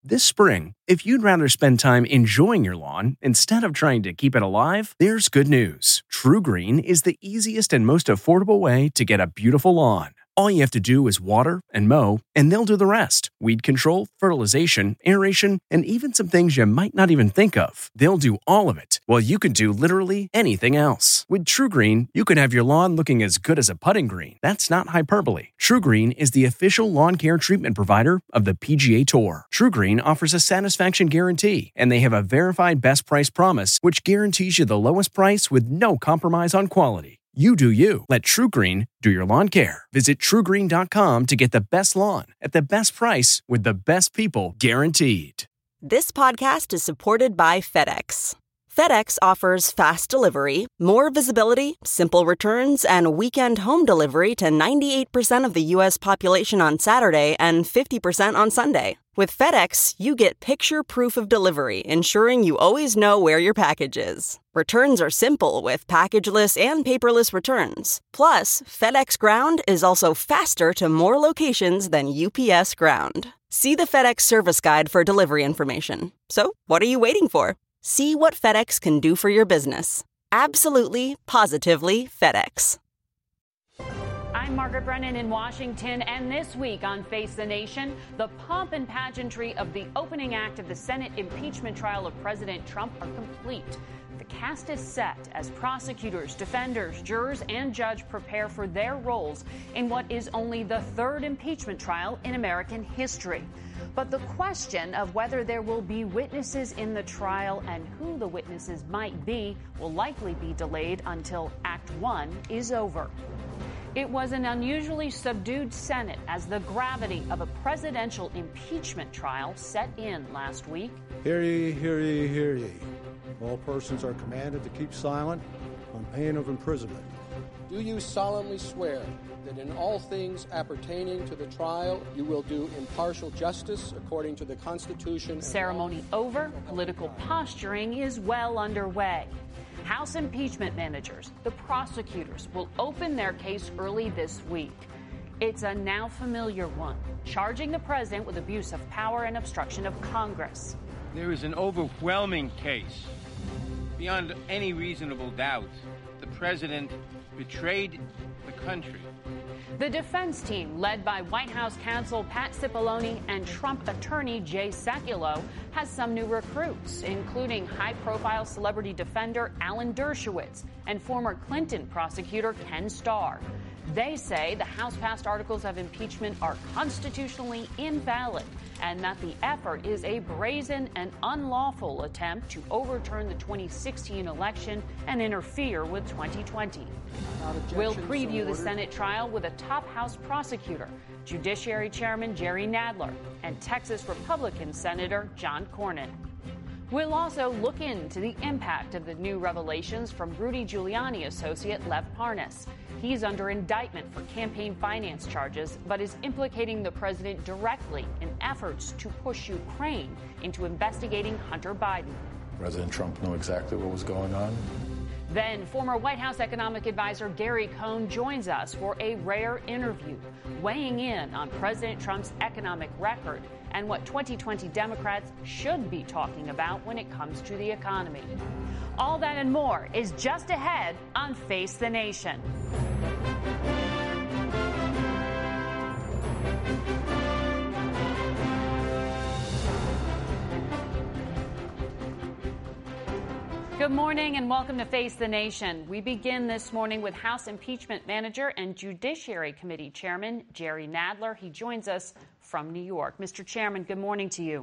This spring, if you'd rather spend time enjoying your lawn instead of trying to keep it alive, there's good news. TruGreen is the easiest and most affordable way to get a beautiful lawn. All you have to do is water and mow, and they'll do the rest. Weed control, fertilization, aeration, and even some things you might not even think of. They'll do all of it, while you can do literally anything else. With TruGreen, you can have your lawn looking as good as a putting green. That's not hyperbole. TruGreen is the official lawn care treatment provider of the PGA Tour. TruGreen offers a satisfaction guarantee, and they have a verified best price promise, which guarantees you the lowest price with no compromise on quality. You do you. Let TruGreen do your lawn care. Visit TruGreen.com to get the best lawn at the best price with the best people guaranteed. This podcast is supported by FedEx. FedEx offers fast delivery, more visibility, simple returns, and weekend home delivery to 98% of the U.S. population on Saturday and 50% on Sunday. With FedEx, you get picture proof of delivery, ensuring you always know where your package is. Returns are simple with packageless and paperless returns. Plus, FedEx Ground is also faster to more locations than UPS Ground. See the FedEx service guide for delivery information. So, what are you waiting for? See what FedEx can do for your business. Absolutely, positively FedEx. I'm Margaret Brennan in Washington, and this week on Face the Nation, the pomp and pageantry of the opening act of the Senate impeachment trial of President Trump are complete. The cast is set as prosecutors, defenders, jurors, and judge prepare for their roles in what is only the third impeachment trial in American history. But the question of whether there will be witnesses in the trial and who the witnesses might be will likely be delayed until Act 1 is over. It was an unusually subdued Senate as the gravity of a presidential impeachment trial set in last week. Hear ye, hear ye, hear ye. All persons are commanded to keep silent on pain of imprisonment. Do you solemnly swear that in all things appertaining to the trial you will do impartial justice according to the Constitution? Ceremony over, political posturing is well underway. House impeachment managers, the prosecutors, will open their case early this week. It's a now familiar one, charging the president with abuse of power and obstruction of Congress. There is an overwhelming case. Beyond any reasonable doubt, the president betrayed the country. The defense team, led by White House counsel Pat Cipollone and Trump attorney Jay Sekulow, has some new recruits, including high-profile celebrity defender Alan Dershowitz and former Clinton prosecutor Ken Starr. They say the House-passed articles of impeachment are constitutionally invalid and that the effort is a brazen and unlawful attempt to overturn the 2016 election and interfere with 2020. We'll preview the Senate trial with a top House prosecutor, Judiciary Chairman Jerry Nadler, and Texas Republican Senator John Cornyn. We'll also look into the impact of the new revelations from Rudy Giuliani associate Lev Parnas. He's under indictment for campaign finance charges, but is implicating the president directly in efforts to push Ukraine into investigating Hunter Biden. President Trump knew exactly what was going on. Then former White House economic advisor Gary Cohn joins us for a rare interview, weighing in on President Trump's economic record and what 2020 Democrats should be talking about when it comes to the economy. All that and more is just ahead on Face the Nation. Good morning and welcome to Face the Nation. We begin this morning with House Impeachment Manager and Judiciary Committee Chairman Jerry Nadler. He joins us from New York. Mr. Chairman, good morning to you.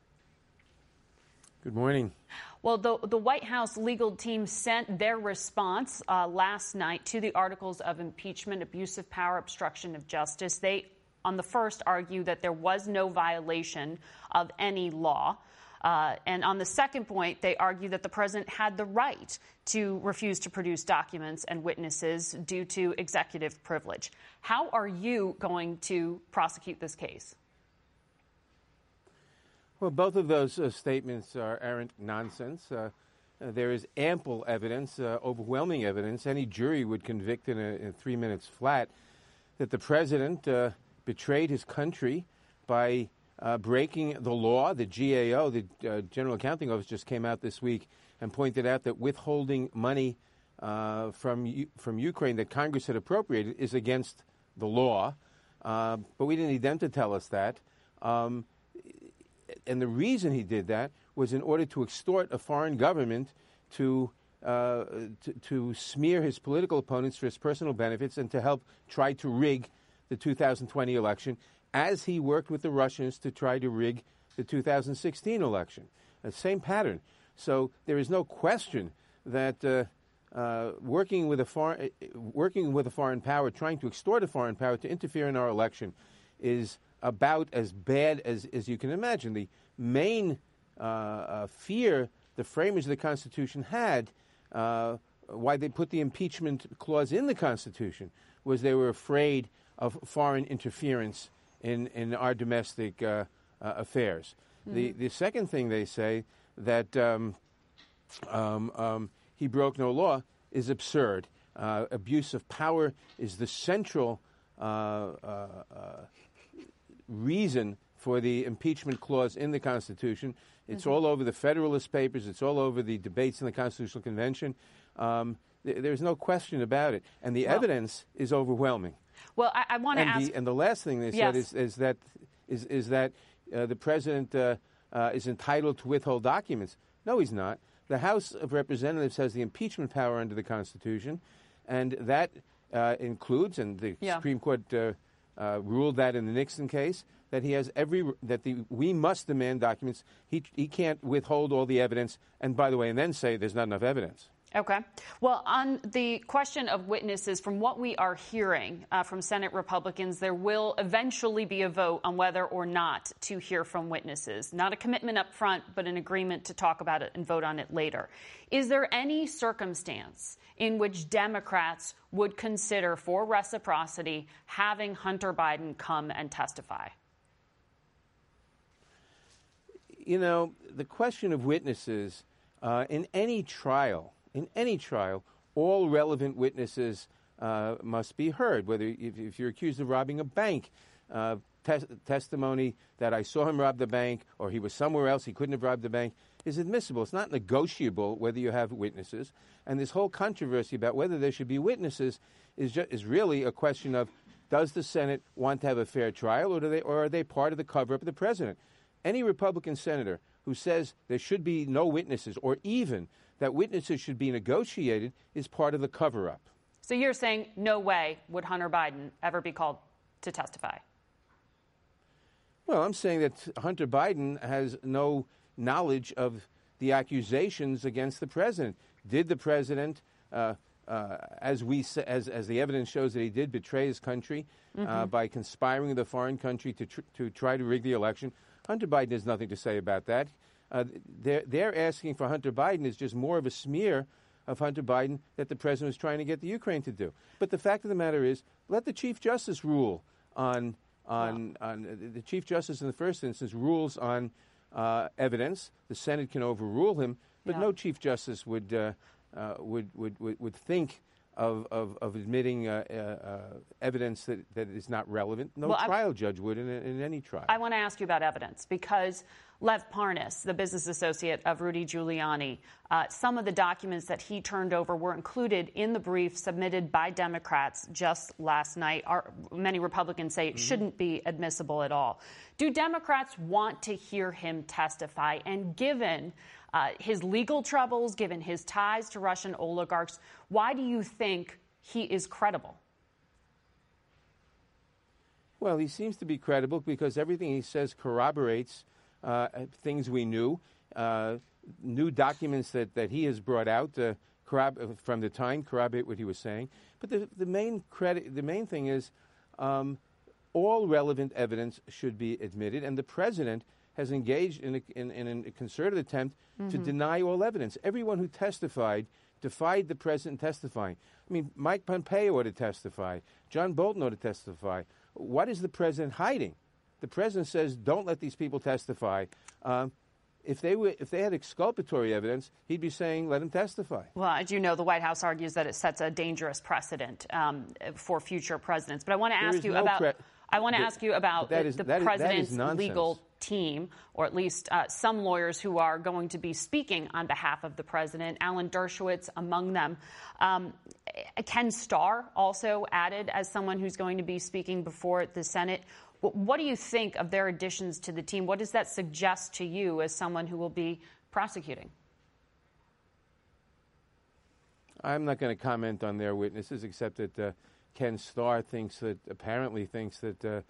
Good morning. Well, the White House legal team sent their response last night to the articles of impeachment, abuse of power, obstruction of justice. They, on the first, argue that there was no violation of any law. And on the second point, they argue that the president had the right to refuse to produce documents and witnesses due to executive privilege. How are you going to prosecute this case? Well, both of those statements are arrant nonsense. There is ample evidence, overwhelming evidence. Any jury would convict in 3 minutes flat that the president betrayed his country by breaking the law. The GAO, the General Accounting Office, just came out this week and pointed out that withholding money from Ukraine that Congress had appropriated is against the law. But we didn't need them to tell us that. And the reason he did that was in order to extort a foreign government to smear his political opponents for his personal benefits and to help try to rig the 2020 election, as he worked with the Russians to try to rig the 2016 election. The same pattern. So there is no question that working with a foreign power, trying to extort a foreign power to interfere in our election, is about as bad as you can imagine. The main fear the framers of the Constitution had, why they put the impeachment clause in the Constitution, was they were afraid of foreign interference in our domestic affairs. Mm-hmm. The second thing they say, that he broke no law, is absurd. Abuse of power is the central reason for the impeachment clause in the Constitution. It's all over the Federalist Papers. It's all over the debates in the Constitutional Convention. There's no question about it. And the evidence is overwhelming. Well, I want to ask... And the last thing they said is that the president is entitled to withhold documents. No, he's not. The House of Representatives has the impeachment power under the Constitution, and that includes, and the Supreme Court ruled that in the Nixon case, that he has we must demand documents. He can't withhold all the evidence, and by the way, and then say there's not enough evidence. Okay. Well, on the question of witnesses, from what we are hearing from Senate Republicans, there will eventually be a vote on whether or not to hear from witnesses. Not a commitment up front, but an agreement to talk about it and vote on it later. Is there any circumstance in which Democrats would consider, for reciprocity, having Hunter Biden come and testify? You know, the question of witnesses in any trial, all relevant witnesses must be heard. Whether if you're accused of robbing a bank, testimony that I saw him rob the bank or he was somewhere else, he couldn't have robbed the bank, is admissible. It's not negotiable whether you have witnesses. And this whole controversy about whether there should be witnesses is really a question of, does the Senate want to have a fair trial, or are they part of the cover-up of the president? Any Republican senator who says there should be no witnesses, or even that witnesses should be negotiated, is part of the cover-up. So you're saying no way would Hunter Biden ever be called to testify? Well, I'm saying that Hunter Biden has no knowledge of the accusations against the president. Did the president, as the evidence shows that he did, betray his country by conspiring with a foreign country to try to rig the election? Hunter Biden has nothing to say about that. They're asking for Hunter Biden is just more of a smear of Hunter Biden that the president was trying to get the Ukraine to do. But the fact of the matter is, let the Chief Justice rule on the Chief Justice in the first instance rules on evidence. The Senate can overrule him, but no Chief Justice would think of admitting evidence that is not relevant. No trial judge would in any trial. I want to ask you about evidence because Lev Parnas, the business associate of Rudy Giuliani, some of the documents that he turned over were included in the brief submitted by Democrats just last night. Many Republicans say it shouldn't be admissible at all. Do Democrats want to hear him testify? And given his legal troubles, given his ties to Russian oligarchs, why do you think he is credible? Well, he seems to be credible because everything he says corroborates things we knew, new documents that he has brought out from the time corroborate what he was saying. But the main thing is all relevant evidence should be admitted, and the president has engaged in a concerted attempt to deny all evidence. Everyone who testified defied the president testifying. I mean, Mike Pompeo ought to testify. John Bolton ought to testify. What is the president hiding? The president says, don't let these people testify. If they had exculpatory evidence, he'd be saying, let them testify. Well, as you know, the White House argues that it sets a dangerous precedent for future presidents. But I want to ask you about the president's legal team, or at least some lawyers who are going to be speaking on behalf of the president, Alan Dershowitz among them. Ken Starr also added as someone who's going to be speaking before the Senate. What do you think of their additions to the team? What does that suggest to you as someone who will be prosecuting? I'm not going to comment on their witnesses, except that Ken Starr apparently thinks that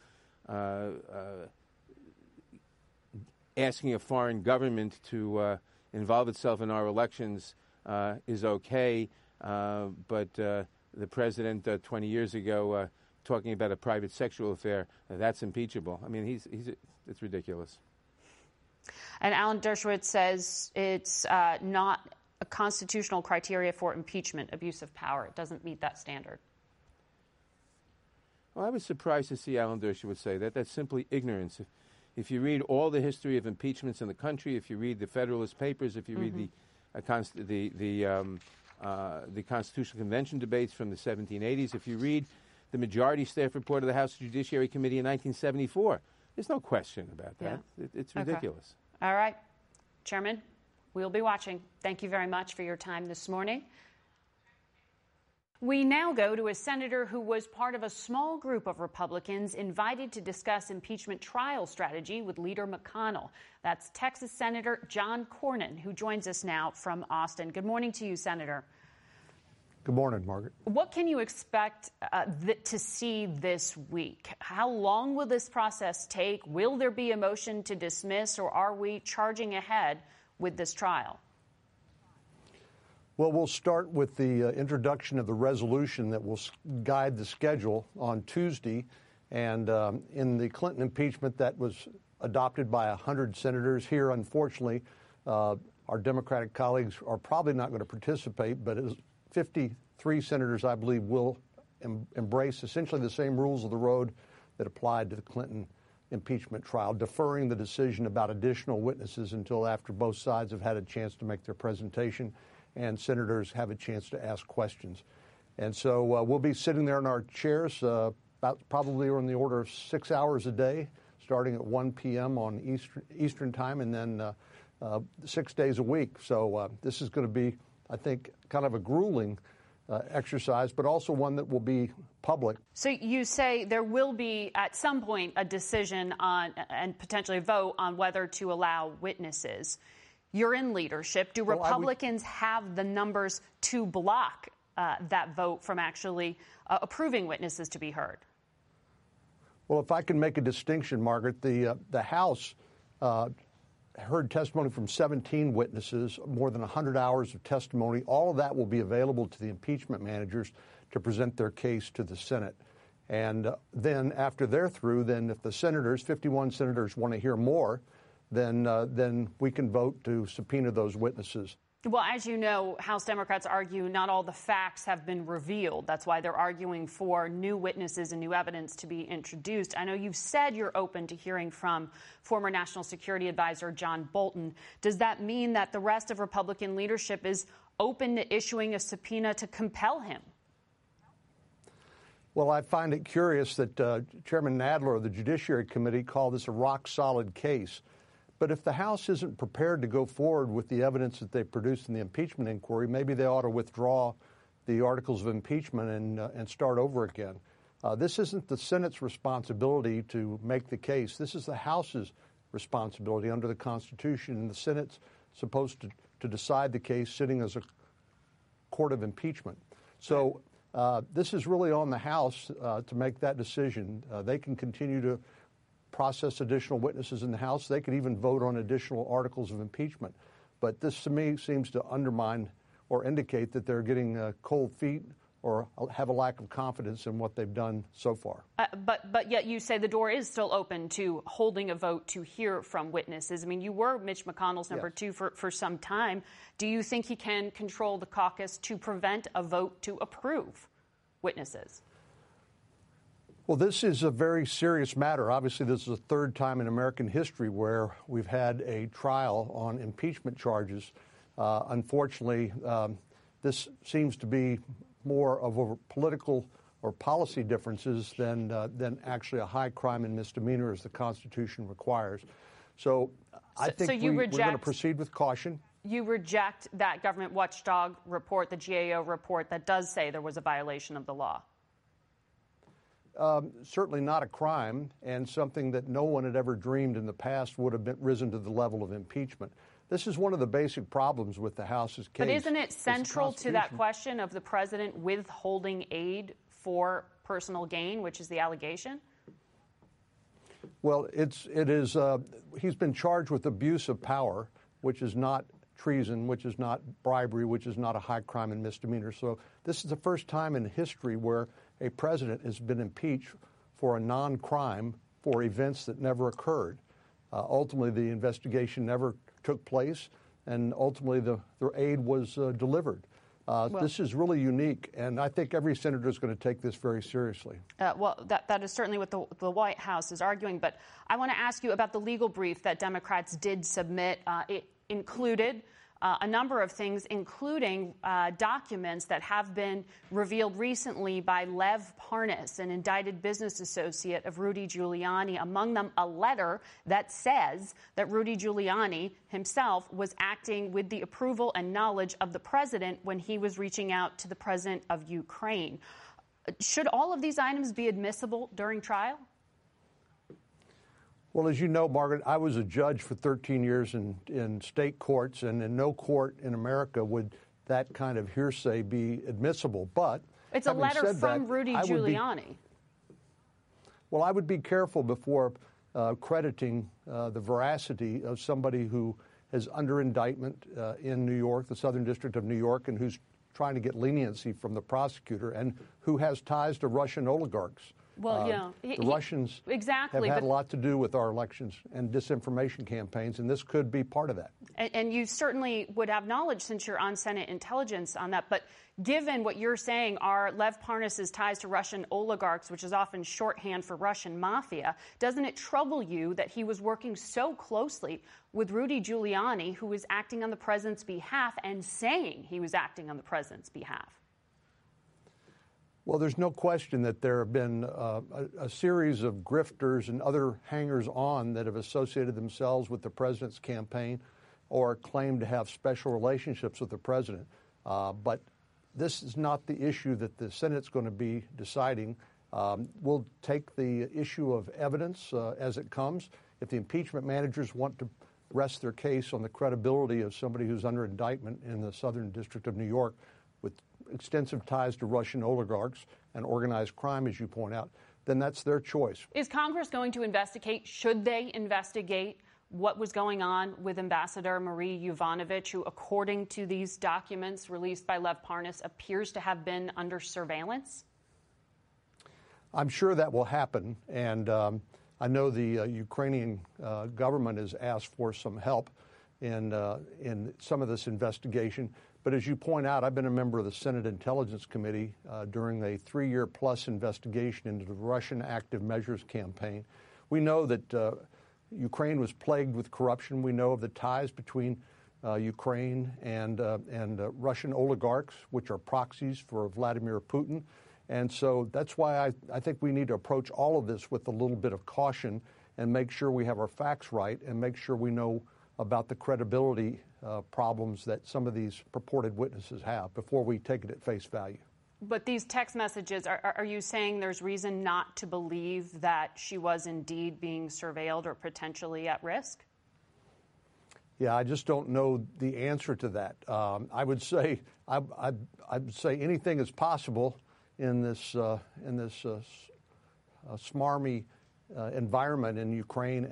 asking a foreign government to involve itself in our elections is okay, but the president 20 years ago talking about a private sexual affair, that's impeachable. I mean, it's ridiculous. And Alan Dershowitz says it's not a constitutional criteria for impeachment, abuse of power. It doesn't meet that standard. Well, I was surprised to see Alan Dershowitz say that. That's simply ignorance. If you read all the history of impeachments in the country, if you read the Federalist Papers, if you read the Constitutional Convention debates from the 1780s, if you read the majority staff report of the House Judiciary Committee in 1974, there's no question about that. Yeah. It's ridiculous. Okay. All right. Chairman, we'll be watching. Thank you very much for your time this morning. We now go to a senator who was part of a small group of Republicans invited to discuss impeachment trial strategy with Leader McConnell. That's Texas Senator John Cornyn, who joins us now from Austin. Good morning to you, Senator. Good morning, Margaret. What can you expect to see this week? How long will this process take? Will there be a motion to dismiss, or are we charging ahead with this trial? Well, we'll start with the introduction of the resolution that will guide the schedule on Tuesday. And in the Clinton impeachment that was adopted by 100 senators here, unfortunately, our Democratic colleagues are probably not going to participate, but 53 senators, I believe, will embrace essentially the same rules of the road that applied to the Clinton impeachment trial, deferring the decision about additional witnesses until after both sides have had a chance to make their presentation and senators have a chance to ask questions. And so we'll be sitting there in our chairs probably on the order of 6 hours a day, starting at 1 p.m. on Eastern time, and then 6 days a week. So this is going to be, I think, kind of a grueling exercise, but also one that will be public. So you say there will be, at some point, a decision on and potentially a vote on whether to allow witnesses. You're in leadership. Do Republicans have the numbers to block that vote from actually approving witnesses to be heard? Well, if I can make a distinction, Margaret, the House heard testimony from 17 witnesses, more than 100 hours of testimony. All of that will be available to the impeachment managers to present their case to the Senate. And then after they're through, then if the senators, 51 senators, want to hear more, then we can vote to subpoena those witnesses. Well, as you know, House Democrats argue not all the facts have been revealed. That's why they're arguing for new witnesses and new evidence to be introduced. I know you've said you're open to hearing from former National Security Advisor John Bolton. Does that mean that the rest of Republican leadership is open to issuing a subpoena to compel him? Well, I find it curious that Chairman Nadler of the Judiciary Committee called this a rock-solid case. But if the House isn't prepared to go forward with the evidence that they produced in the impeachment inquiry, maybe they ought to withdraw the articles of impeachment and start over again. This isn't the Senate's responsibility to make the case. This is the House's responsibility under the Constitution, and the Senate's supposed to decide the case sitting as a court of impeachment. So this is really on the House to make that decision. They can continue to process additional witnesses in the House. They could even vote on additional articles of impeachment. But this, to me, seems to undermine or indicate that they're getting cold feet or have a lack of confidence in what they've done so far. But yet you say the door is still open to holding a vote to hear from witnesses. I mean, you were Mitch McConnell's number two for some time. Do you think he can control the caucus to prevent a vote to approve witnesses? Well, this is a very serious matter. Obviously, this is the third time in American history where we've had a trial on impeachment charges. Unfortunately, this seems to be more of a political or policy differences than actually a high crime and misdemeanor as the Constitution requires. So I think so we're going to proceed with caution. You reject that government watchdog report, the GAO report, that does say there was a violation of the law? Certainly not a crime, and something that no one had ever dreamed in the past would have risen to the level of impeachment. This is one of the basic problems with the House's case. But isn't it central to that question of the president withholding aid for personal gain, which is the allegation? Well, it is. He's been charged with abuse of power, which is not treason, which is not bribery, which is not a high crime and misdemeanor. So this is the first time in history where a president has been impeached for a non-crime for events that never occurred. Ultimately, the investigation never took place, and ultimately the aid was delivered. This is really unique, and I think every senator is going to take this very seriously. That is certainly what the White House is arguing, but I want to ask you about the legal brief that Democrats did submit. It included a number of things, including documents that have been revealed recently by Lev Parnas, an indicted business associate of Rudy Giuliani, among them a letter that says that Rudy Giuliani himself was acting with the approval and knowledge of the president when he was reaching out to the president of Ukraine. Should all of these items be admissible during trial? Well, as you know, Margaret, I was a judge for 13 years in state courts, and in no court in America would that kind of hearsay be admissible. But it's a letter from Rudy Giuliani. I would be careful before crediting the veracity of somebody who is under indictment in New York, the Southern District of New York, and who's trying to get leniency from the prosecutor and who has ties to Russian oligarchs. Well, the Russians have had a lot to do with our elections and disinformation campaigns, and this could be part of that. And you certainly would have knowledge, since you're on Senate intelligence, on that. But given what you're saying are Lev Parnas' ties to Russian oligarchs, which is often shorthand for Russian mafia, doesn't it trouble you that he was working so closely with Rudy Giuliani, who was acting on the president's behalf and saying he was acting on the president's behalf? Well, there's no question that there have been a series of grifters and other hangers-on that have associated themselves with the president's campaign or claim to have special relationships with the president. But this is not the issue that the Senate's going to be deciding. We'll take the issue of evidence as it comes. If the impeachment managers want to rest their case on the credibility of somebody who's under indictment in the Southern District of New York with extensive ties to Russian oligarchs and organized crime, as you point out, then that's their choice. Is Congress going to investigate? Should they investigate what was going on with Ambassador Marie Yovanovitch, who, according to these documents released by Lev Parnas, appears to have been under surveillance? I'm sure that will happen, and I know the Ukrainian government has asked for some help in some of this investigation. But as you point out, I've been a member of the Senate Intelligence Committee during a 3-year-plus investigation into the Russian active measures campaign. We know that Ukraine was plagued with corruption. We know of the ties between Ukraine and Russian oligarchs, which are proxies for Vladimir Putin. And so that's why I think we need to approach all of this with a little bit of caution and make sure we have our facts right and make sure we know about the credibility problems that some of these purported witnesses have before we take it at face value. But these text messages, are you saying there's reason not to believe that she was indeed being surveilled or potentially at risk? Yeah, I just don't know the answer to that. I would say I'd say anything is possible in this smarmy environment in Ukraine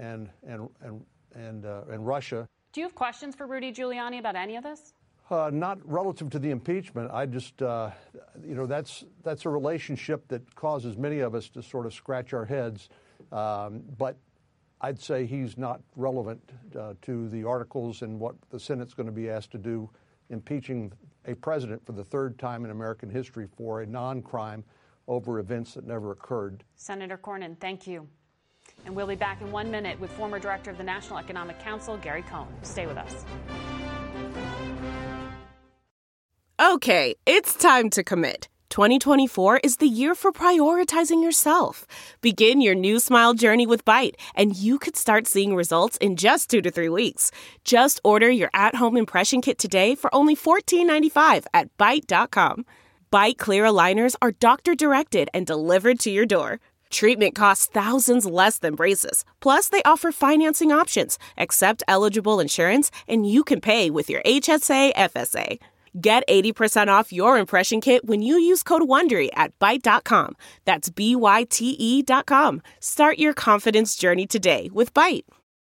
and Russia. Do you have questions for Rudy Giuliani about any of this? Not relative to the impeachment. I just, that's a relationship that causes many of us to sort of scratch our heads. But I'd say he's not relevant to the articles and what the Senate's going to be asked to do, impeaching a president for the third time in American history for a non-crime over events that never occurred. Senator Cornyn, thank you. And we'll be back in 1 minute with former director of the National Economic Council, Gary Cohn. Stay with us. Okay, it's time to commit. 2024 is the year for prioritizing yourself. Begin your new smile journey with Byte, and you could start seeing results in just 2 to 3 weeks. Just order your at-home impression kit today for only $14.95 at Byte.com. Byte Clear aligners are doctor-directed and delivered to your door. Treatment costs thousands less than braces. Plus, they offer financing options, accept eligible insurance, and you can pay with your HSA FSA. Get 80% off your impression kit when you use code WONDERY at Byte.com. That's BYTE.com. Start your confidence journey today with Byte.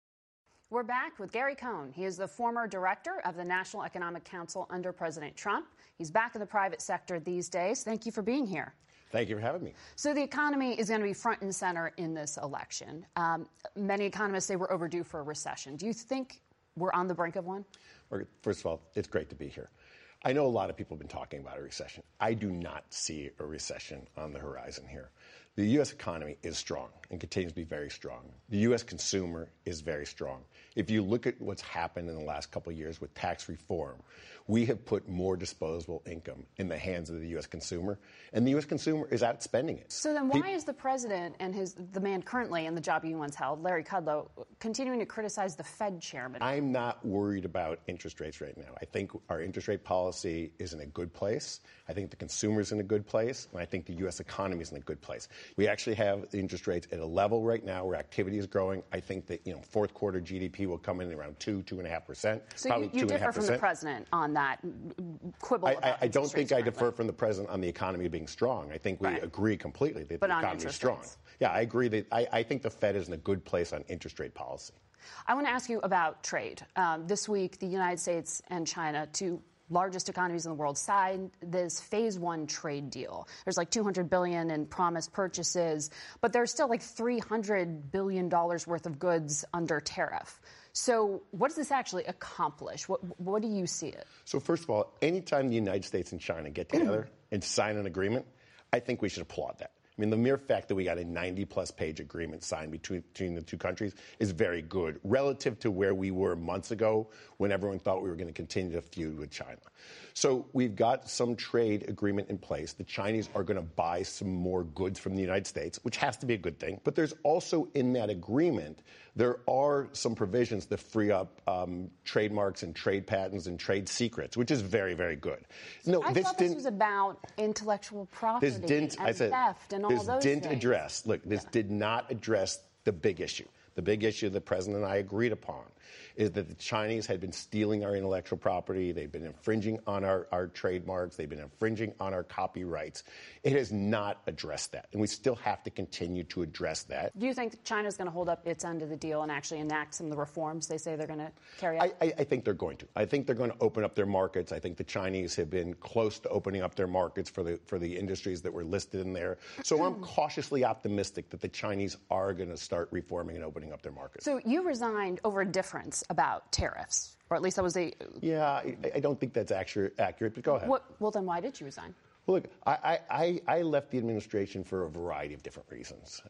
We're back with Gary Cohn. He is the former director of the National Economic Council under President Trump. He's back in the private sector these days. Thank you for being here. Thank you for having me. So the economy is going to be front and center in this election. Many economists say we're overdue for a recession. Do you think we're on the brink of one? First of all, it's great to be here. I know a lot of people have been talking about a recession. I do not see a recession on the horizon here. The U.S. economy is strong and continues to be very strong. The U.S. consumer is very strong. If you look at what's happened in the last couple of years with tax reform, we have put more disposable income in the hands of the U.S. consumer, and the U.S. consumer is outspending it. So then why is the president and the man currently in the job he once held, Larry Kudlow, continuing to criticize the Fed chairman? I'm not worried about interest rates right now. I think our interest rate policy is in a good place. I think the consumer is in a good place, and I think the U.S. economy is in a good place. We actually have the interest rates at a level right now where activity is growing. I think that fourth quarter GDP will come in around 2.5%. So you differ from the president on that quibble about I don't think I differ from the president on the economy being strong. I think we agree completely that the economy is strong. Yeah, I agree that I think the Fed is in a good place on interest rate policy. I want to ask you about trade. This week, the United States and China, two largest economies in the world, signed this phase one trade deal. There's like $200 billion in promised purchases, but there's still like $300 billion worth of goods under tariff. So what does this actually accomplish? What do you see it? So first of all, anytime the United States and China get together and sign an agreement, I think we should applaud that. I mean, the mere fact that we got a 90-plus page agreement signed between the two countries is very good relative to where we were months ago when everyone thought we were going to continue to feud with China. So we've got some trade agreement in place. The Chinese are going to buy some more goods from the United States, which has to be a good thing. But there's also in that agreement, there are some provisions that free up trademarks and trade patents and trade secrets, which is very, very good. No, I thought this was about intellectual property and theft and all those things. This did not address the big issue. The big issue the president and I agreed upon is that the Chinese had been stealing our intellectual property. They've been infringing on our trademarks. They've been infringing on our copyrights. It has not addressed that, and we still have to continue to address that. Do you think China's going to hold up its end of the deal and actually enact some of the reforms they say they're going to carry out? I think they're going to. I think they're going to open up their markets. I think the Chinese have been close to opening up their markets for the industries that were listed in there. So I'm cautiously optimistic that the Chinese are going to start reforming and opening up their markets. So you resigned over a difference about tariffs, or at least that was a... Yeah, I don't think that's accurate, but go ahead. Well, then why did you resign? Well, look, I left the administration for a variety of different reasons.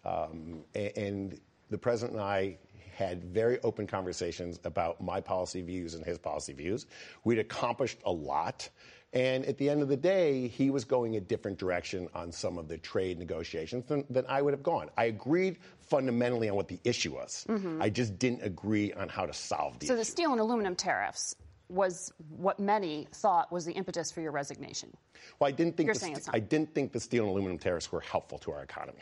And the president and I had very open conversations about my policy views and his policy views. We'd accomplished a lot. And at the end of the day, he was going a different direction on some of the trade negotiations than I would have gone. I agreed fundamentally on what the issue was. Mm-hmm. I just didn't agree on how to solve the issue. So the steel and aluminum tariffs was what many thought was the impetus for your resignation. Well, I didn't think the steel and aluminum tariffs were helpful to our economy.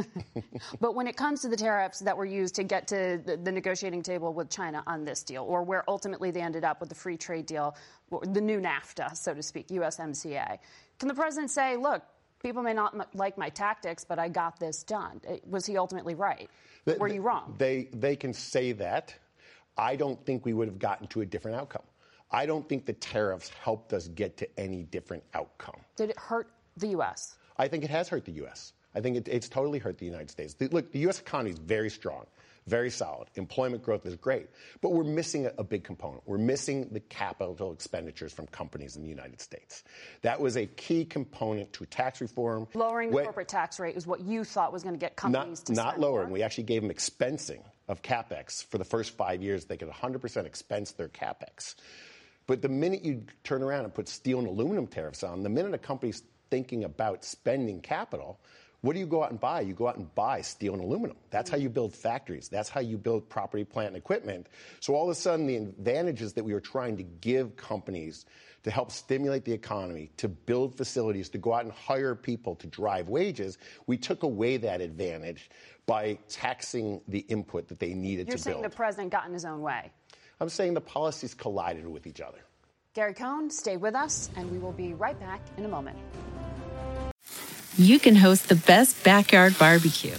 But when it comes to the tariffs that were used to get to the negotiating table with China on this deal, or where ultimately they ended up with the free trade deal, the new NAFTA, so to speak, USMCA, can the president say, look, people may not like my tactics, but I got this done? Was he ultimately right? Were you wrong? They can say that. I don't think we would have gotten to a different outcome. I don't think the tariffs helped us get to any different outcome. Did it hurt the U.S.? I think it has hurt the U.S. I think it's totally hurt the United States. Look, the U.S. economy is very strong, very solid. Employment growth is great. But we're missing a big component. We're missing the capital expenditures from companies in the United States. That was a key component to tax reform. Lowering the corporate tax rate is what you thought was going to get companies to spend Not lowering. More. We actually gave them expensing of CapEx. For the first 5 years, they could 100% expense their CapEx. But the minute you turn around and put steel and aluminum tariffs on, the minute a company thinking about spending capital, what do you go out and buy? You go out and buy steel and aluminum. That's how you build factories. That's how you build property, plant, and equipment. So all of a sudden, the advantages that we were trying to give companies to help stimulate the economy, to build facilities, to go out and hire people to drive wages, we took away that advantage by taxing the input that they needed to build. You're saying the president got in his own way. I'm saying the policies collided with each other. Gary Cohn, stay with us, and we will be right back in a moment. You can host the best backyard barbecue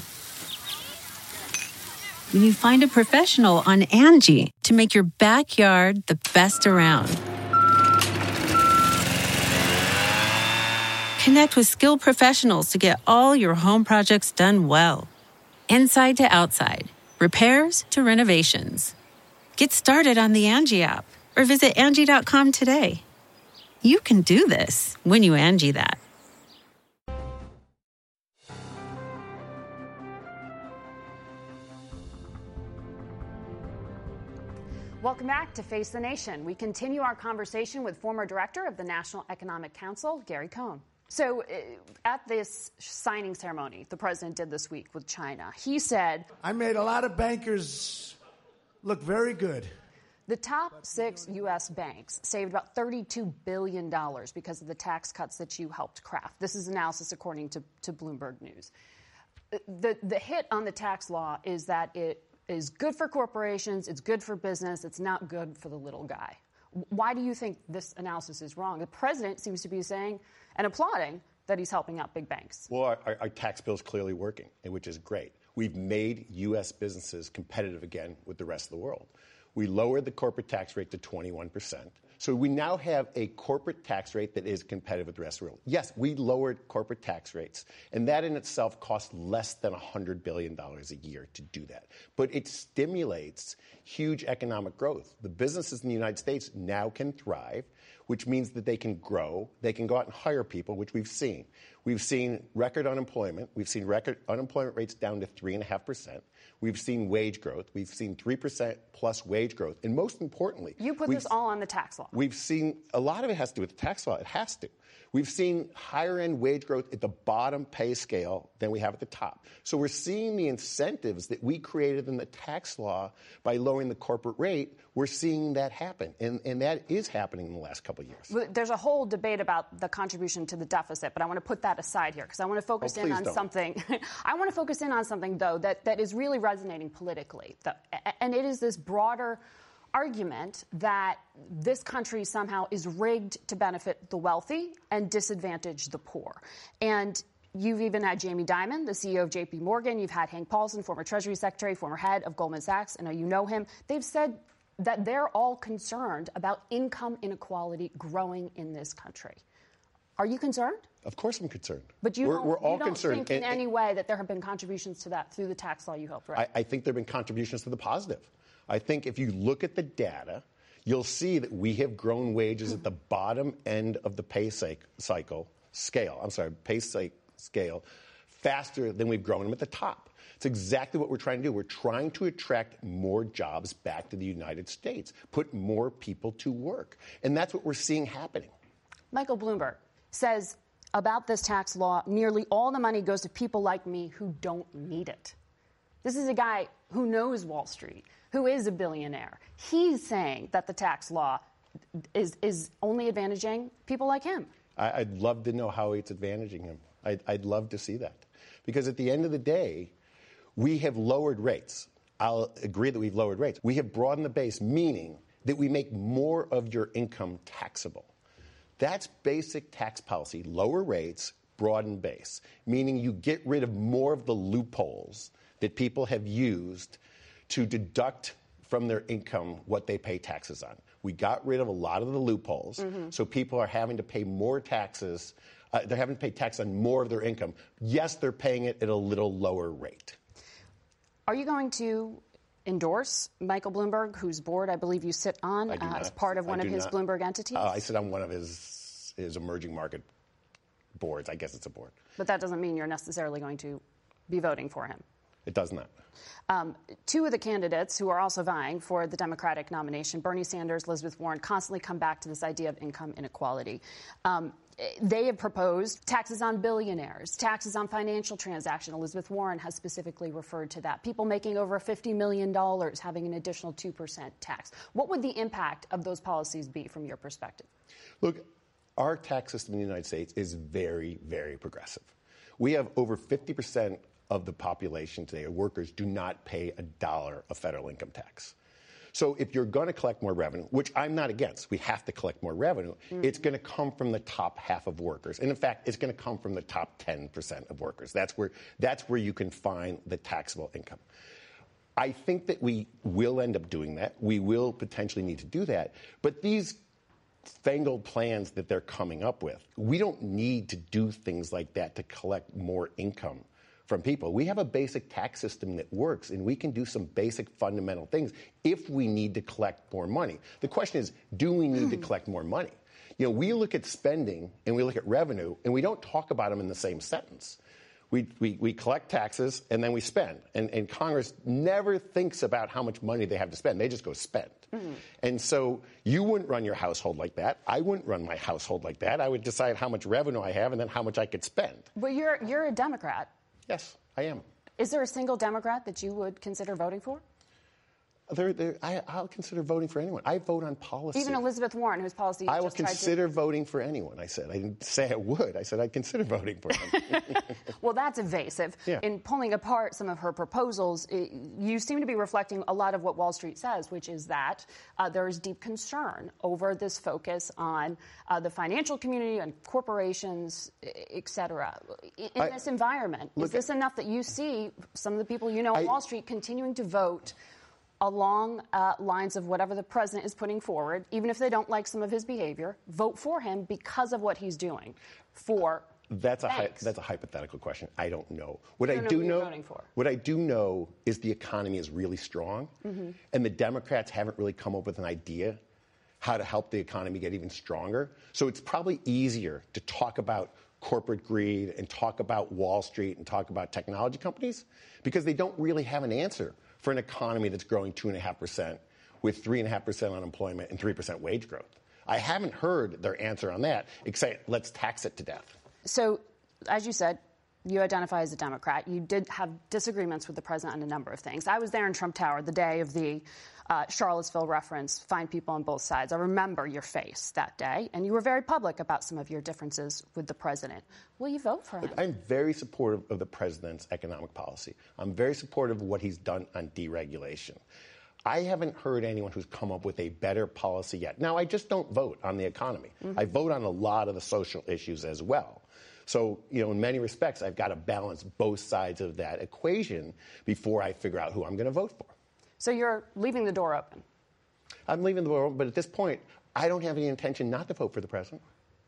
when you find a professional on Angie to make your backyard the best around. Connect with skilled professionals to get all your home projects done well. Inside to outside, repairs to renovations. Get started on the Angie app or visit Angie.com today. You can do this when you Angie that. Welcome back to Face the Nation. We continue our conversation with former director of the National Economic Council, Gary Cohn. So at this signing ceremony the president did this week with China, he said, I made a lot of bankers look very good. The top 6 U.S. banks saved about $32 billion because of the tax cuts that you helped craft. This is analysis according to Bloomberg News. The hit on the tax law is that it is good for corporations, it's good for business, it's not good for the little guy. Why do you think this analysis is wrong? The president seems to be saying and applauding that he's helping out big banks. Well, our tax bill is clearly working, which is great. We've made U.S. businesses competitive again with the rest of the world. We lowered the corporate tax rate to 21%. So we now have a corporate tax rate that is competitive with the rest of the world. Yes, we lowered corporate tax rates, and that in itself costs less than $100 billion a year to do that. But it stimulates huge economic growth. The businesses in the United States now can thrive, which means that they can grow, they can go out and hire people, which we've seen. We've seen record unemployment. We've seen record unemployment rates down to 3.5%. We've seen wage growth. We've seen 3% plus wage growth. And most importantly, you put this all on the tax law. We've seen a lot of it has to do with the tax law. It has to. We've seen higher end wage growth at the bottom pay scale than we have at the top. So we're seeing the incentives that we created in the tax law by lowering the corporate rate. We're seeing that happen. And that is happening in the last couple of years. There's a whole debate about the contribution to the deficit, but I want to put that aside here because I want to focus in on something. I want to focus in on something, though, that is really resonating politically. And it is this broader argument that this country somehow is rigged to benefit the wealthy and disadvantage the poor. And you've even had Jamie Dimon, the CEO of J.P. Morgan. You've had Hank Paulson, former Treasury Secretary, former head of Goldman Sachs. I know you know him. They've said that they're all concerned about income inequality growing in this country. Are you concerned? Of course I'm concerned. But we're all concerned. Think in any way that there have been contributions to that through the tax law you helped write? I think there have been contributions to the positive. I think if you look at the data, you'll see that we have grown wages at the bottom end of the pay scale faster than we've grown them at the top. It's exactly what we're trying to do. We're trying to attract more jobs back to the United States, put more people to work. And that's what we're seeing happening. Michael Bloomberg says about this tax law, nearly all the money goes to people like me who don't need it. This is a guy who knows Wall Street, who is a billionaire. He's saying that the tax law is only advantaging people like him. I'd love to know how it's advantaging him. I'd love to see that. Because at the end of the day, we have lowered rates. I'll agree that we've lowered rates. We have broadened the base, meaning that we make more of your income taxable. That's basic tax policy. Lower rates, broaden base, meaning you get rid of more of the loopholes that people have used to deduct from their income what they pay taxes on. We got rid of a lot of the loopholes, so people are having to pay more taxes. They're having to pay tax on more of their income. Yes, they're paying it at a little lower rate. Are you going to endorse Michael Bloomberg, whose board I believe you sit on as part of one of his Bloomberg entities? I sit on one of his emerging market boards. I guess it's a board. But that doesn't mean you're necessarily going to be voting for him. It does not. Two of the candidates who are also vying for the Democratic nomination, Bernie Sanders, Elizabeth Warren, constantly come back to this idea of income inequality. they have proposed taxes on billionaires, taxes on financial transactions. Elizabeth Warren has specifically referred to that. People making over $50 million having an additional 2% tax. What would the impact of those policies be from your perspective? Look, our tax system in the United States is very, very progressive. We have over 50% of the population today, of workers, do not pay $1 of federal income tax. So if you're going to collect more revenue, which I'm not against, we have to collect more revenue, it's going to come from the top half of workers. And in fact, it's going to come from the top 10% of workers. That's where you can find the taxable income. I think that we will end up doing that. We will potentially need to do that. But these fangled plans that they're coming up with, we don't need to do things like that to collect more income from people. We have a basic tax system that works, and we can do some basic fundamental things if we need to collect more money. The question is, do we need to collect more money? We look at spending and we look at revenue, and we don't talk about them in the same sentence. We collect taxes and then we spend. And Congress never thinks about how much money they have to spend. They just go spend. And so you wouldn't run your household like that. I wouldn't run my household like that. I would decide how much revenue I have and then how much I could spend. But you're a Democrat. Yes, I am. Is there a single Democrat that you would consider voting for? I'll consider voting for anyone. I vote on policy. Even Elizabeth Warren, whose policy you I will just tried consider voting for anyone, I said. I didn't say I would. I said I'd consider voting for them. Well, that's evasive. Yeah. In pulling apart some of her proposals, you seem to be reflecting a lot of what Wall Street says, which is that there is deep concern over this focus on the financial community and corporations, et cetera. In this environment, is this enough that you see some of the people you know on Wall Street continuing to vote along lines of whatever the president is putting forward, even if they don't like some of his behavior, vote for him because of what he's doing for That's a hypothetical question. I don't know. What I do know is the economy is really strong, and the Democrats haven't really come up with an idea how to help the economy get even stronger. So it's probably easier to talk about corporate greed and talk about Wall Street and talk about technology companies because they don't really have an answer for an economy that's growing 2.5% with 3.5% unemployment and 3% wage growth. I haven't heard their answer on that, except let's tax it to death. So, as you said, you identify as a Democrat. You did have disagreements with the president on a number of things. I was there in Trump Tower the day of the Charlottesville reference, find people on both sides. I remember your face that day, and you were very public about some of your differences with the president. Will you vote for him? Look, I'm very supportive of the president's economic policy. I'm very supportive of what he's done on deregulation. I haven't heard anyone who's come up with a better policy yet. Now, I just don't vote on the economy. I vote on a lot of the social issues as well. So, in many respects, I've got to balance both sides of that equation before I figure out who I'm going to vote for. So you're leaving the door open? I'm leaving the door open, but at this point, I don't have any intention not to vote for the president.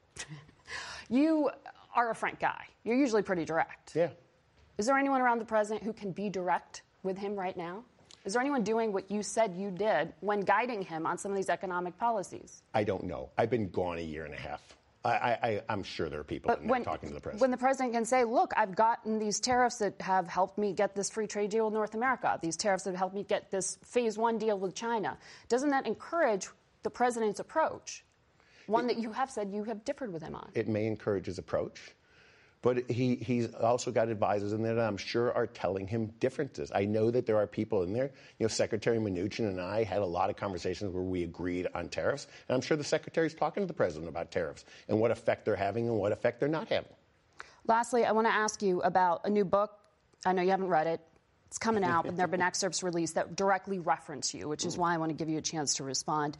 You are a frank guy. You're usually pretty direct. Yeah. Is there anyone around the president who can be direct with him right now? Is there anyone doing what you said you did when guiding him on some of these economic policies? I don't know. I've been gone a year and a half. I'm sure there are people talking to the president. When the president can say, look, I've gotten these tariffs that have helped me get this free trade deal with North America, these tariffs that have helped me get this phase one deal with China, doesn't that encourage the president's approach, one that you have said you have differed with him on? It may encourage his approach. But he's also got advisors in there that I'm sure are telling him differences. I know that there are people in there. Secretary Mnuchin and I had a lot of conversations where we agreed on tariffs. And I'm sure the secretary's talking to the president about tariffs and what effect they're having and what effect they're not having. Lastly, I want to ask you about a new book. I know you haven't read it. It's coming out, but there have been excerpts released that directly reference you, which is why I want to give you a chance to respond.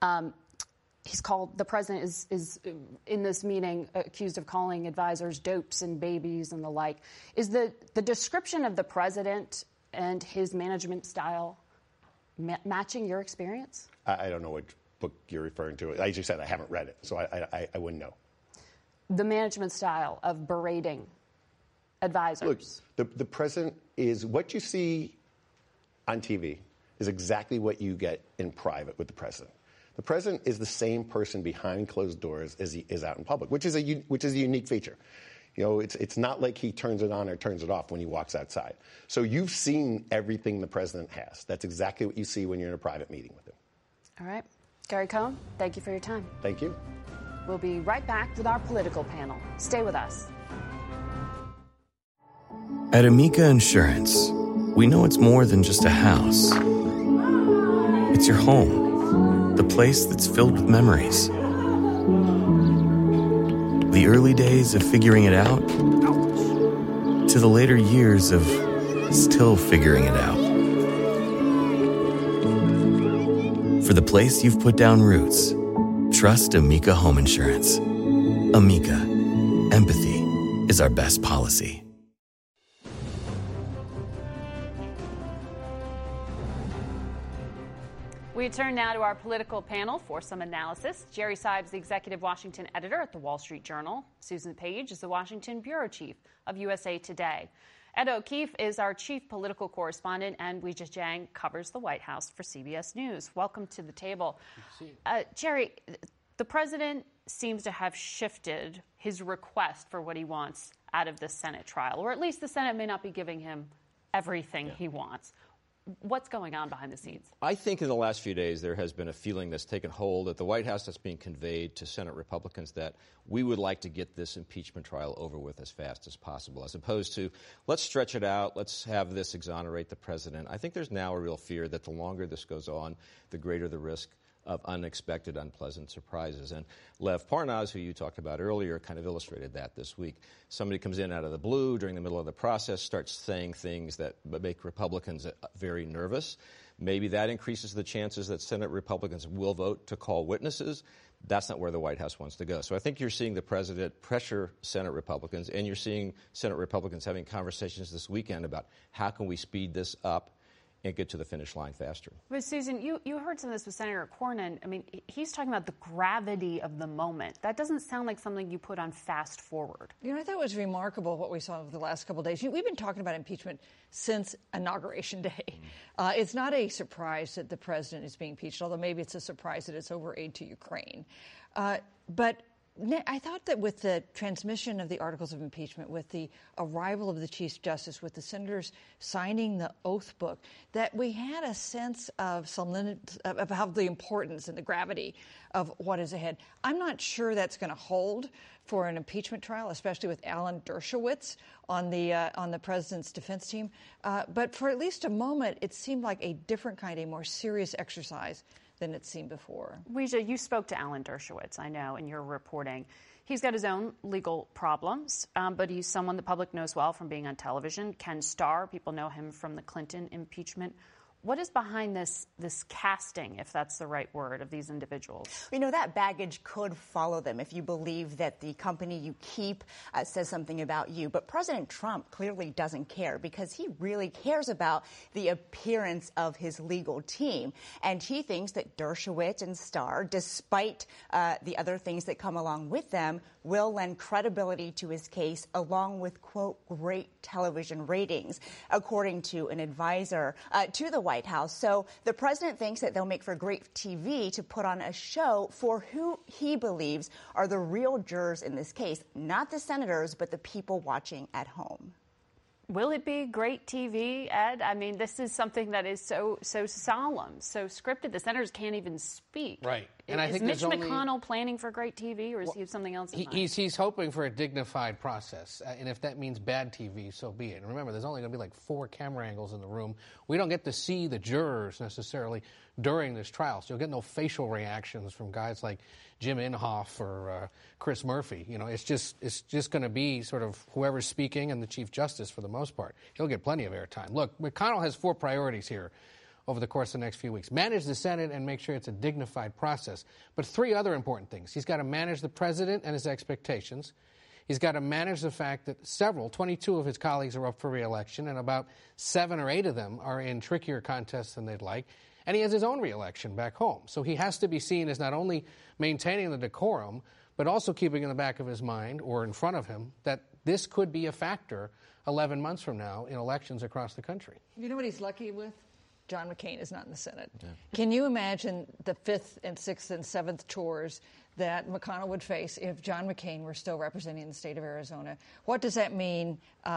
The president is in this meeting accused of calling advisors dopes and babies and the like. Is the description of the president and his management style matching your experience? I don't know what book you're referring to. As you said, I haven't read it, so I wouldn't know. The management style of berating advisors. Look, the president is what you see on TV is exactly what you get in private with the president. The president is the same person behind closed doors as he is out in public, which is a unique feature. It's not like he turns it on or turns it off when he walks outside. So you've seen everything the president has. That's exactly what you see when you're in a private meeting with him. All right. Gary Cohn, thank you for your time. Thank you. We'll be right back with our political panel. Stay with us. At Amica Insurance, we know it's more than just a house. It's your home, the place that's filled with memories. The early days of figuring it out to the later years of still figuring it out. For the place you've put down roots, trust Amica Home Insurance. Amica, empathy is our best policy. We turn now to our political panel for some analysis. Jerry Seibs, the executive Washington editor at the Wall Street Journal. Susan Page is the Washington bureau chief of USA Today. Ed O'Keefe is our chief political correspondent, and Weijia Jiang covers the White House for CBS News. Welcome to the table. Jerry, the president seems to have shifted his request for what he wants out of this Senate trial, or at least the Senate may not be giving him everything he wants. What's going on behind the scenes? I think in the last few days there has been a feeling that's taken hold at the White House that's being conveyed to Senate Republicans that we would like to get this impeachment trial over with as fast as possible, as opposed to let's stretch it out, let's have this exonerate the president. I think there's now a real fear that the longer this goes on, the greater the risk of unexpected, unpleasant surprises. And Lev Parnas, who you talked about earlier, kind of illustrated that this week. Somebody comes in out of the blue during the middle of the process, starts saying things that make Republicans very nervous. Maybe that increases the chances that Senate Republicans will vote to call witnesses. That's not where the White House wants to go. So I think you're seeing the president pressure Senate Republicans, and you're seeing Senate Republicans having conversations this weekend about how can we speed this up and get to the finish line faster. But Susan, you heard some of this with Senator Cornyn. I mean, he's talking about the gravity of the moment. That doesn't sound like something you put on fast forward. You know, I thought it was remarkable what we saw over the last couple of days. We've been talking about impeachment since Inauguration Day. It's not a surprise that the president is being impeached, although maybe it's a surprise that it's over aid to Ukraine. But I thought that with the transmission of the articles of impeachment, with the arrival of the Chief Justice, with the senators signing the oath book, that we had a sense of of the importance and the gravity of what is ahead. I'm not sure that's going to hold for an impeachment trial, especially with Alan Dershowitz on the president's defense team. But for at least a moment, it seemed like a different kind, a more serious exercise than it's seen before. Weijia, you spoke to Alan Dershowitz, I know, in your reporting. He's got his own legal problems, but he's someone the public knows well from being on television. Ken Starr, people know him from the Clinton impeachment. What is behind this casting, if that's the right word, of these individuals? You know, that baggage could follow them if you believe that the company you keep says something about you. But President Trump clearly doesn't care because he really cares about the appearance of his legal team. And he thinks that Dershowitz and Starr, despite the other things that come along with them, will lend credibility to his case along with, quote, great television ratings, according to an advisor to the White House. So the president thinks that they'll make for great TV to put on a show for who he believes are the real jurors in this case, not the senators, but the people watching at home. Will it be great TV, Ed? I mean, this is something that is so solemn, so scripted. The senators can't even speak. Right. And I think Mitch McConnell planning for great TV, or is he have something else in mind? He's hoping for a dignified process. And if that means bad TV, so be it. And remember, there's only going to be like 4 camera angles in the room. We don't get to see the jurors necessarily during this trial. So you'll get no facial reactions from guys like Jim Inhofe or Chris Murphy. You know, it's just going to be sort of whoever's speaking and the Chief Justice for the most part. He'll get plenty of airtime. Look, McConnell has 4 priorities here over the course of the next few weeks. Manage the Senate and make sure it's a dignified process. But 3 other important things. He's got to manage the president and his expectations. He's got to manage the fact that 22 of his colleagues are up for re-election, and about 7 or 8 of them are in trickier contests than they'd like. And he has his own re-election back home. So he has to be seen as not only maintaining the decorum, but also keeping in the back of his mind or in front of him that this could be a factor 11 months from now in elections across the country. You know what he's lucky with? John McCain is not in the Senate. Yeah. Can you imagine the 5th and 6th and 7th chores that McConnell would face if John McCain were still representing the state of Arizona? What does that mean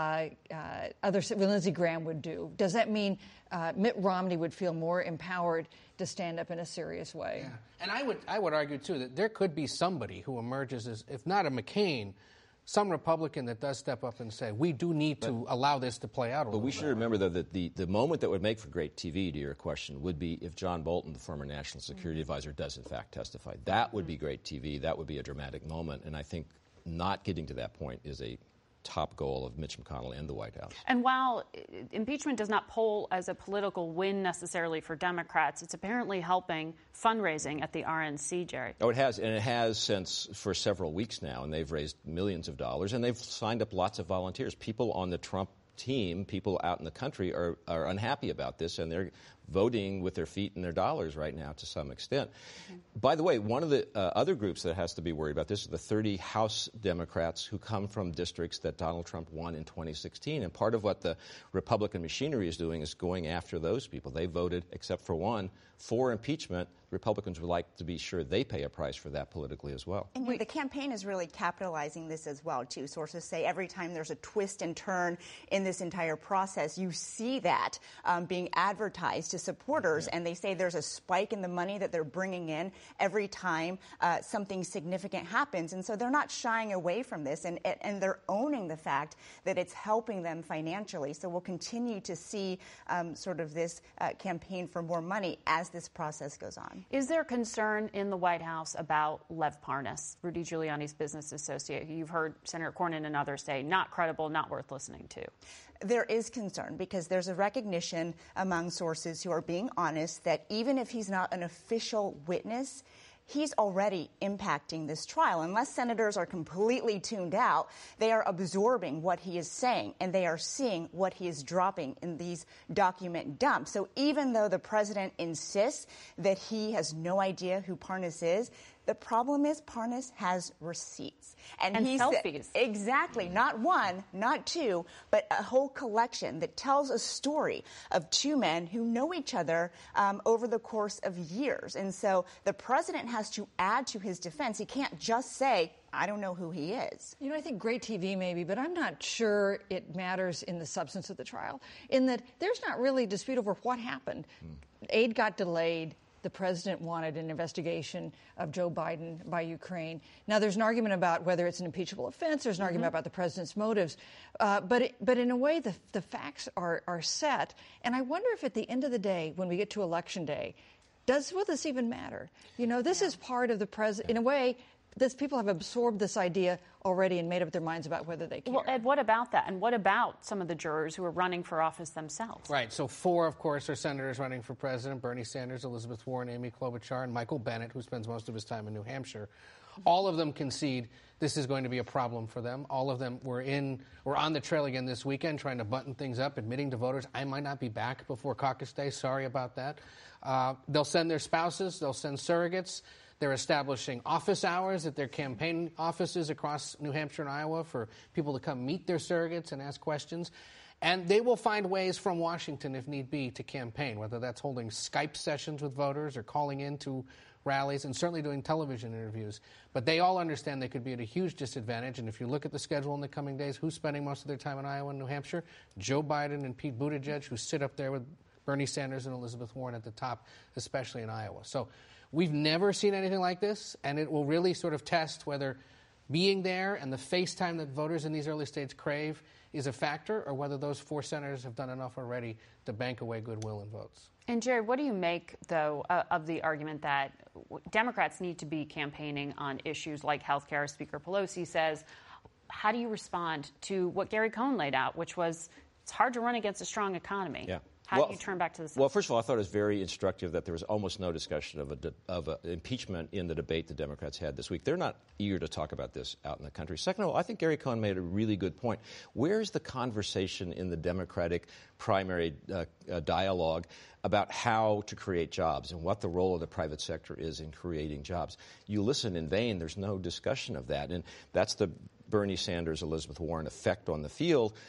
Lindsey Graham would do? Does that mean Mitt Romney would feel more empowered to stand up in a serious way? Yeah. And I would argue, too, that there could be somebody who emerges as, if not a McCain, some Republican that does step up and say, we do need to allow this to play out a little bit. But we should remember, though, that the moment that would make for great TV, to your question, would be if John Bolton, the former National Security Advisor, does in fact testify. That would be great TV. That would be a dramatic moment. And I think not getting to that point is a top goal of Mitch McConnell and the White House. And while impeachment does not poll as a political win necessarily for Democrats, it's apparently helping fundraising at the RNC, Jerry. Oh, it has, and it has since for several weeks now, and they've raised millions of dollars, and they've signed up lots of volunteers. People on the Trump team, people out in the country are unhappy about this, and they're voting with their feet and their dollars right now to some extent. Mm-hmm. By the way, one of the other groups that has to be worried about this is the 30 House Democrats who come from districts that Donald Trump won in 2016. And part of what the Republican machinery is doing is going after those people. They voted, except for one, for impeachment. Republicans would like to be sure they pay a price for that politically as well. And the campaign is really capitalizing this as well, too. Sources say every time there's a twist and turn in this entire process, you see that being advertised to supporters, and they say there's a spike in the money that they're bringing in every time something significant happens. And so they're not shying away from this, and they're owning the fact that it's helping them financially. So we'll continue to see sort of this campaign for more money as this process goes on. Is there concern in the White House about Lev Parnas, Rudy Giuliani's business associate? You've heard Senator Cornyn and others say not credible, not worth listening to. There is concern because there's a recognition among sources who are being honest that even if he's not an official witness, he's already impacting this trial. Unless senators are completely tuned out, they are absorbing what he is saying, and they are seeing what he is dropping in these document dumps. So even though the president insists that he has no idea who Parnas is, the problem is Parnas has receipts. And selfies. Exactly. Not one, not two, but a whole collection that tells a story of two men who know each other over the course of years. And so the president has to add to his defense. He can't just say, I don't know who he is. You know, I think great TV maybe, but I'm not sure it matters in the substance of the trial, in that there's not really dispute over what happened. Aid got delayed. The president wanted an investigation of Joe Biden by Ukraine. Now, there's an argument about whether it's an impeachable offense. There's an argument about the president's motives. But in a way, the facts are set. And I wonder if at the end of the day, when we get to Election Day, will this even matter? You know, this is part of the president. In a way, people have absorbed this idea already and made up their minds about whether they care. Well, Ed, what about that? And what about some of the jurors who are running for office themselves? Right. So 4, of course, are senators running for president: Bernie Sanders, Elizabeth Warren, Amy Klobuchar, and Michael Bennet, who spends most of his time in New Hampshire. All of them concede this is going to be a problem for them. All of them were on the trail again this weekend trying to button things up, admitting to voters, I might not be back before caucus day. Sorry about that. They'll send their spouses. They'll send surrogates. They're establishing office hours at their campaign offices across New Hampshire and Iowa for people to come meet their surrogates and ask questions. And they will find ways from Washington, if need be, to campaign, whether that's holding Skype sessions with voters or calling into rallies and certainly doing television interviews. But they all understand they could be at a huge disadvantage. And if you look at the schedule in the coming days, who's spending most of their time in Iowa and New Hampshire? Joe Biden and Pete Buttigieg, who sit up there with Bernie Sanders and Elizabeth Warren at the top, especially in Iowa. So we've never seen anything like this, and it will really sort of test whether being there and the face time that voters in these early states crave is a factor, or whether those 4 senators have done enough already to bank away goodwill and votes. And, Jerry, what do you make, though, of the argument that Democrats need to be campaigning on issues like health care? Speaker Pelosi says, how do you respond to what Gary Cohn laid out, which was it's hard to run against a strong economy? Yeah. How do you turn back to the subject? Well, first of all, I thought it was very instructive that there was almost no discussion of impeachment in the debate the Democrats had this week. They're not eager to talk about this out in the country. Second of all, I think Gary Cohn made a really good point. Where's the conversation in the Democratic primary dialogue about how to create jobs and what the role of the private sector is in creating jobs? You listen in vain. There's no discussion of that. And that's the Bernie Sanders, Elizabeth Warren effect on the field.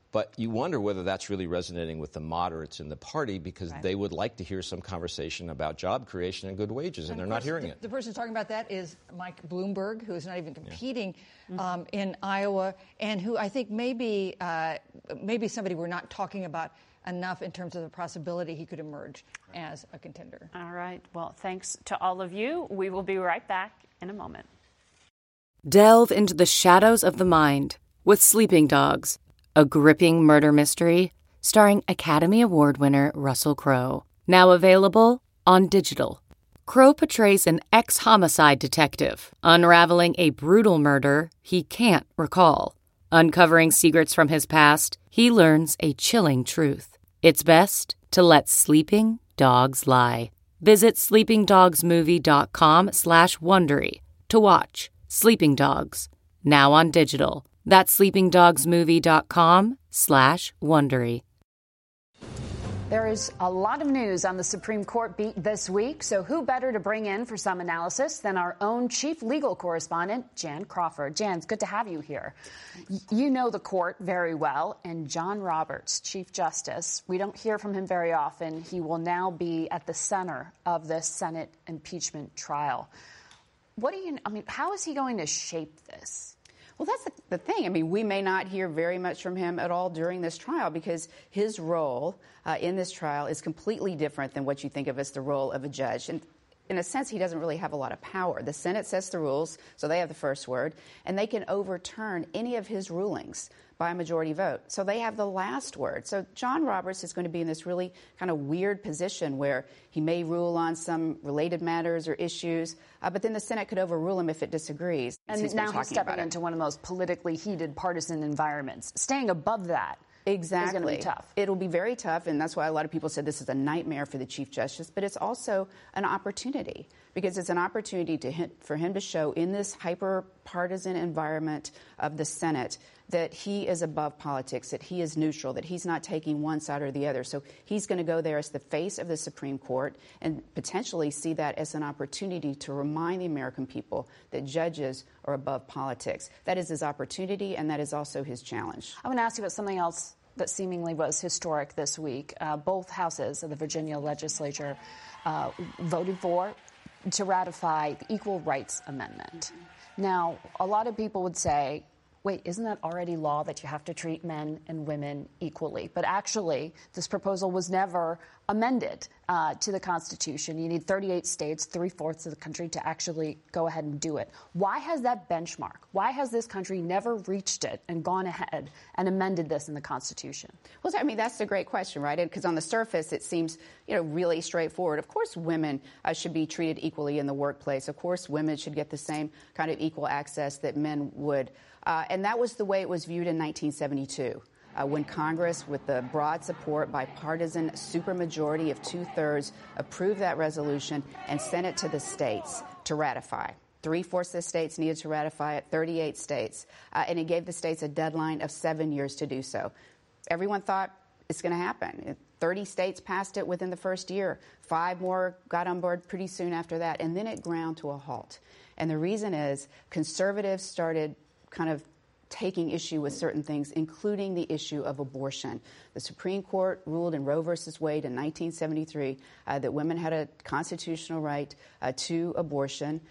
But you wonder whether that's really resonating with the moderates in the party, because they would like to hear some conversation about job creation and good wages, and they're not hearing it. The person talking about that is Mike Bloomberg, who is not even competing in Iowa, and who I think maybe somebody we're not talking about enough in terms of the possibility he could emerge as a contender. All right. Well, thanks to all of you. We will be right back in a moment. Delve into the shadows of the mind with Sleeping Dogs, a gripping murder mystery starring Academy Award winner Russell Crowe. Now available on digital. Crowe portrays an ex-homicide detective unraveling a brutal murder he can't recall. Uncovering secrets from his past, he learns a chilling truth. It's best to let sleeping dogs lie. Visit sleepingdogsmovie.com/Wondery to watch Sleeping Dogs, now on digital. That's sleepingdogsmovie.com/Wondery. There is a lot of news on the Supreme Court beat this week, so who better to bring in for some analysis than our own chief legal correspondent, Jan Crawford. Jan, it's good to have you here. You know the court very well, and John Roberts, Chief Justice, we don't hear from him very often. He will now be at the center of this Senate impeachment trial. How is he going to shape this? Well, that's the thing. I mean, we may not hear very much from him at all during this trial, because his role in this trial is completely different than what you think of as the role of a judge. And in a sense, he doesn't really have a lot of power. The Senate sets the rules, so they have the first word, and they can overturn any of his rulings by a majority vote. So they have the last word. So John Roberts is going to be in this really kind of weird position where he may rule on some related matters or issues, but then the Senate could overrule him if it disagrees. And now he's stepping into one of the most politically heated partisan environments. Staying above that is going to be tough. It'll be very tough, and that's why a lot of people said this is a nightmare for the Chief Justice, but it's also an opportunity, because it's an opportunity for him to show in this hyper-partisan environment of the Senate that he is above politics, that he is neutral, that he's not taking one side or the other. So he's going to go there as the face of the Supreme Court and potentially see that as an opportunity to remind the American people that judges are above politics. That is his opportunity, and that is also his challenge. I want to ask you about something else that seemingly was historic this week. Both houses of the Virginia legislature voted to ratify the Equal Rights Amendment. Now, a lot of people would say, wait, isn't that already law that you have to treat men and women equally? But actually, this proposal was never amended to the Constitution. You need 38 states, 3/4 of the country to actually go ahead and do it. Why has that benchmark? Why has this country never reached it and gone ahead and amended this in the Constitution? Well, I mean, that's a great question, right? Because on the surface, it seems, really straightforward. Of course, women should be treated equally in the workplace. Of course, women should get the same kind of equal access that men would. And that was the way it was viewed in 1972. When Congress, with the broad support, bipartisan supermajority of 2/3, approved that resolution and sent it to the states to ratify. 3/4 of the states needed to ratify it, 38 states. And it gave the states a deadline of 7 years to do so. Everyone thought it's going to happen. 30 states passed it within the first year. 5 more got on board pretty soon after that. And then it ground to a halt. And the reason is conservatives started kind of taking issue with certain things, including the issue of abortion. The Supreme Court ruled in Roe v. Wade in 1973 that women had a constitutional right to abortion.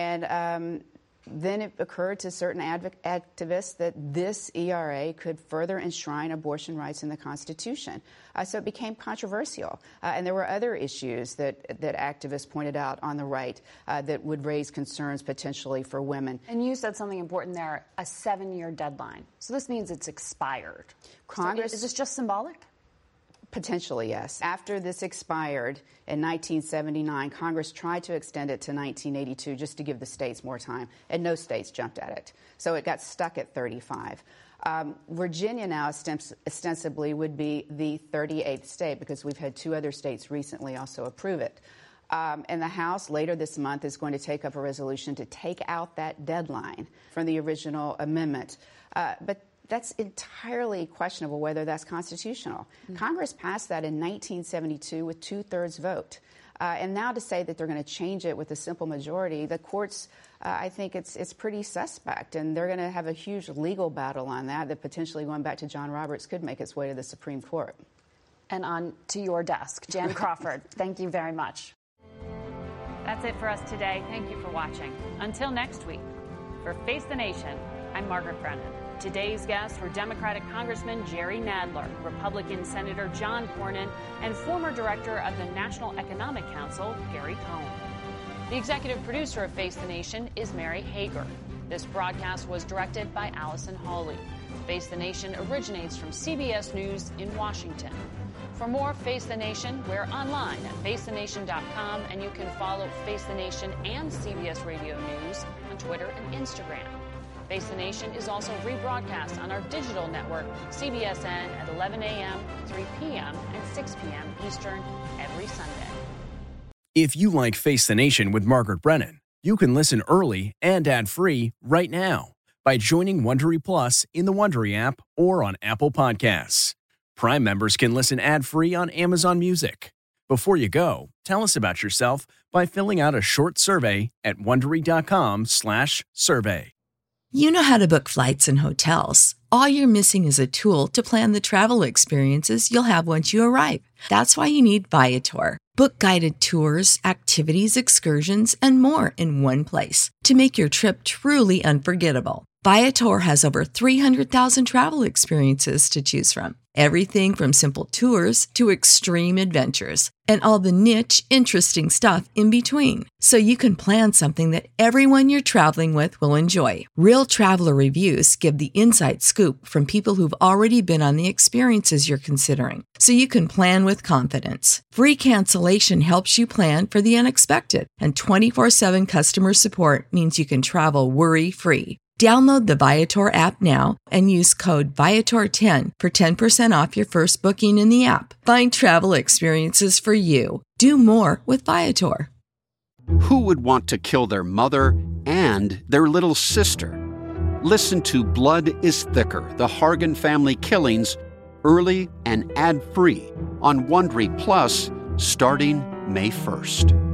And then it occurred to certain activists that this ERA could further enshrine abortion rights in the Constitution. So it became controversial. And there were other issues that activists pointed out on the right that would raise concerns potentially for women. And you said something important there, a 7-year deadline. So this means it's expired. Congress, so is this just symbolic? Potentially, yes. After this expired in 1979, Congress tried to extend it to 1982 just to give the states more time, and no states jumped at it. So it got stuck at 35. Virginia now ostensibly would be the 38th state, because we've had 2 other states recently also approve it. And the House later this month is going to take up a resolution to take out that deadline from the original amendment. But that's entirely questionable whether that's constitutional. Congress passed that in 1972 with 2/3 vote. And now to say that they're going to change it with a simple majority, the courts, I think it's pretty suspect. And they're going to have a huge legal battle on that potentially going back to John Roberts could make its way to the Supreme Court. And on to your desk. Jan Crawford, thank you very much. That's it for us today. Thank you for watching. Until next week, for Face the Nation, I'm Margaret Brennan. Today's guests were Democratic Congressman Jerry Nadler, Republican Senator John Cornyn, and former director of the National Economic Council, Gary Cohn. The executive producer of Face the Nation is Mary Hager. This broadcast was directed by Allison Hawley. Face the Nation originates from CBS News in Washington. For more Face the Nation, we're online at facethenation.com, and you can follow Face the Nation and CBS Radio News on Twitter and Instagram. Face the Nation is also rebroadcast on our digital network, CBSN, at 11 a.m., 3 p.m., and 6 p.m. Eastern every Sunday. If you like Face the Nation with Margaret Brennan, you can listen early and ad-free right now by joining Wondery Plus in the Wondery app or on Apple Podcasts. Prime members can listen ad-free on Amazon Music. Before you go, tell us about yourself by filling out a short survey at Wondery.com/survey. You know how to book flights and hotels. All you're missing is a tool to plan the travel experiences you'll have once you arrive. That's why you need Viator. Book guided tours, activities, excursions, and more in one place to make your trip truly unforgettable. Viator has over 300,000 travel experiences to choose from. Everything from simple tours to extreme adventures and all the niche, interesting stuff in between. So you can plan something that everyone you're traveling with will enjoy. Real traveler reviews give the inside scoop from people who've already been on the experiences you're considering. So you can plan with confidence. Free cancellation helps you plan for the unexpected. And 24/7 customer support means you can travel worry-free. Download the Viator app now and use code Viator10 for 10% off your first booking in the app. Find travel experiences for you. Do more with Viator. Who would want to kill their mother and their little sister? Listen to Blood is Thicker, the Hargan family killings, early and ad-free on Wondery Plus starting May 1st.